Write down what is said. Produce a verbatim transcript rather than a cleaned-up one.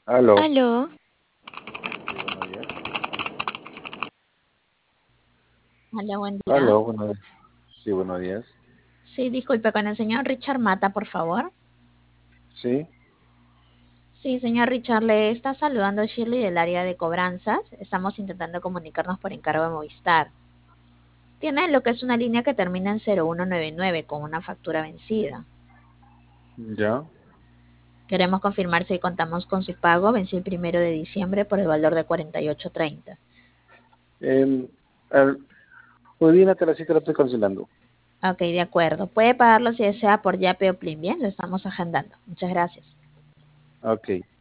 Aló. Aló, Sí, buenos días. hola, buen día. Aló, buenos días. Sí, buenos días. Sí, disculpe, con el señor Richard Mata, por favor. Sí, Sí, señor Richard, le está saludando Shirley del área de cobranzas. Estamos intentando comunicarnos por encargo de Movistar. Tiene lo que es una línea que termina en cero uno nueve nueve con una factura vencida. ya. Queremos confirmar si contamos con su pago vencido el primero de diciembre por el valor de cuarenta y ocho treinta. Eh, al- Hoy día la tercita la estoy cancelando. Ok, de acuerdo. Puede pagarlo si desea por Yape o Plin. Bien, lo estamos agendando. Muchas gracias. Ok.